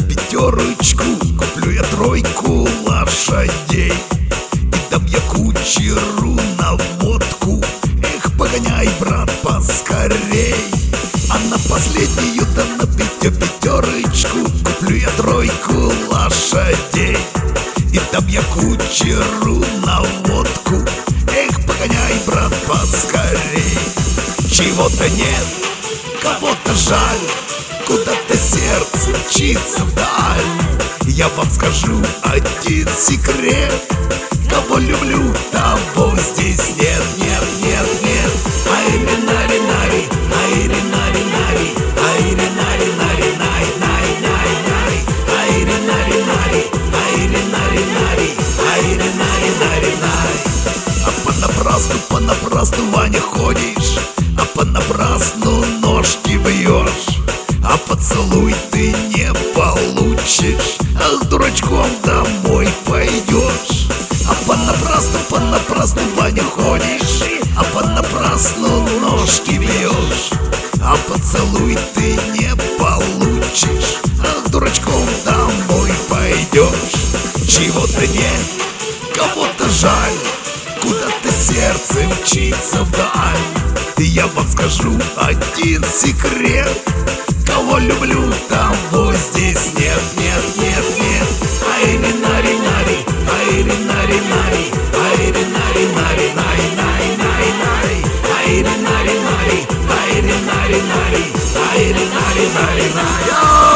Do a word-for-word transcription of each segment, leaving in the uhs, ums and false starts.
пятерочку куплю я тройку лошадей и дам я кучеру на водку. Эх, погоняй, брат, поскорей. А на последнюю, да на пятё пятерочку куплю я тройку лошадей и дам я кучеру на водку. Эх, погоняй, брат, поскорей. Чего-то нет, кого-то жаль, куда-то сердце мчится вдаль. Я вам скажу один секрет: кого люблю, того здесь нет, нет, нет, нет. Айри-нари-нари, айри-нари-нари, айри-нари-нари, най-най-най-най, айри-нари-нари, айри-нари-нари, айри-нари-нари-най. А понапрасну, понапрасну, Ваня, ходишь, а понапрасну ножки бьешь, а поцелуй ты не получишь, ах, дурачком домой пойдешь. А понапрасну, понапрасну, Ваня, ходишь, а понапрасну ножки бьешь, а поцелуй ты не получишь, ах, дурачком домой пойдешь. Чего-то нет, кого-то жаль, куда-то сердце мчится вдаль. Я вам скажу один секрет: кого люблю, того здесь нет, нет, нет, нет. Айри-нари-нари, айри-нари-нари, айри-нари-нари, най-най-най-най, айри-нари-нари, айри-нари-нари, айри-нари-нари-най.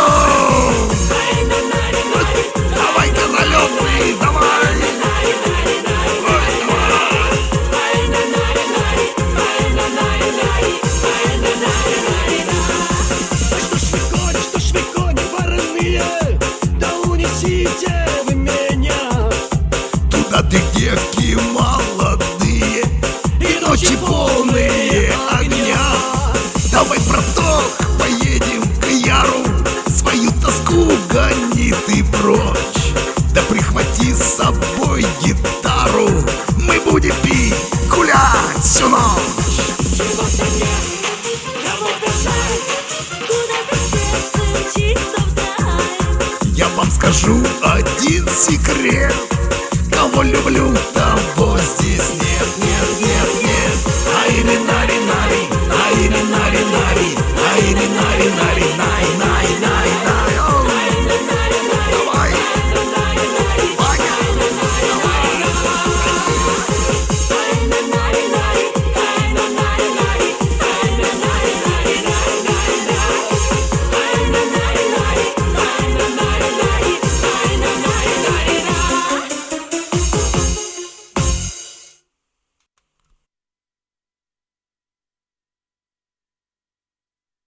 Давай-ка залетный, давай! Туда, где девки молодые и ночи полные огня. Давай, браток, поедем к Яру, свою тоску гони ты прочь. Да прихвати с собой гитару, мы будем пить, гулять всю ночь. Чего-то нет, кого-то жаль, куда-то сердце мчится вдаль. Я вам скажу один секрет: кого люблю, того здесь нет, нет, нет, нет. Айри-нари.